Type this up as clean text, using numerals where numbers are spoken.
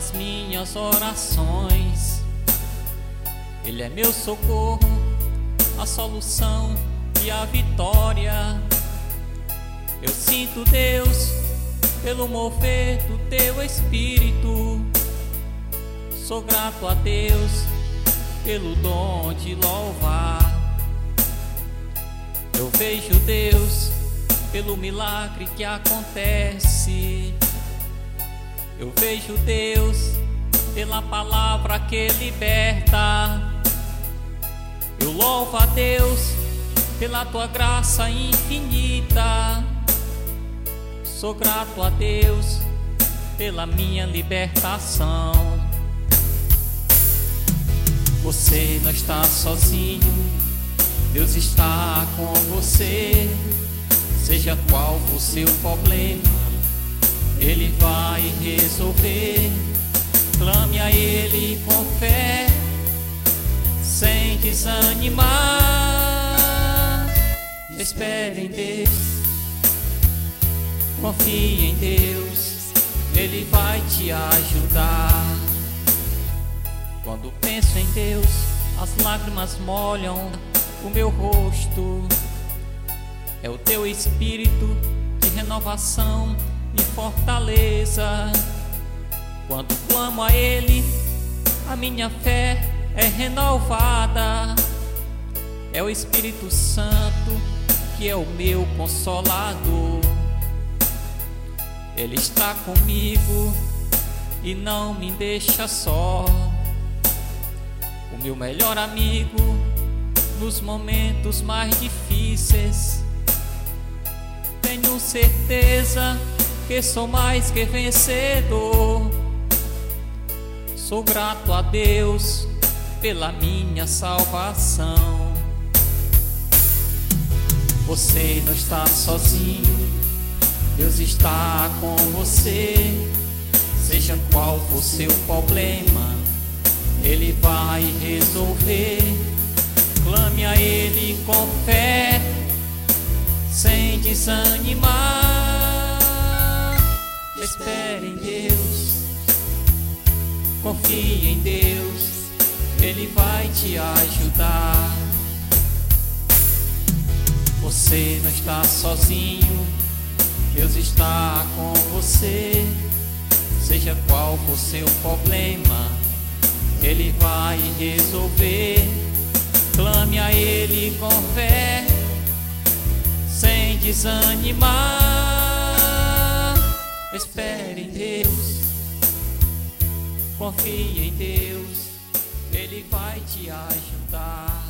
das minhas orações. Ele é meu socorro, a solução e a vitória. Eu sinto, Deus, pelo mover do teu Espírito. Sou grato a Deus pelo dom de louvar. Eu vejo Deus pelo milagre que acontece. Eu vejo Deus pela palavra que liberta. Eu louvo a Deus pela tua graça infinita. Sou grato a Deus pela minha libertação. Você não está sozinho, Deus está com você. Seja qual for seu problema, Ele vai resolver. Clame a Ele com fé, sem desanimar. Espere em Deus, confie em Deus, Ele vai te ajudar. Quando penso em Deus, as lágrimas molham o meu rosto. É o teu Espírito de renovação e fortaleza. Quando clamo a Ele, a minha fé é renovada. É o Espírito Santo que é o meu consolador. Ele está comigo e não me deixa só. O meu melhor amigo nos momentos mais difíceis. Tenho certeza que sou mais que vencedor. Sou grato a Deus pela minha salvação. Você não está sozinho, Deus está com você. Seja qual for seu problema, Ele vai resolver. Clame a Ele com fé, sem desanimar. Espere em Deus, confie em Deus, Ele vai te ajudar. Você não está sozinho, Deus está com você. Seja qual for seu problema, Ele vai resolver. Clame a Ele com fé, sem desanimar. Espere em Deus, confie em Deus, Ele vai te ajudar.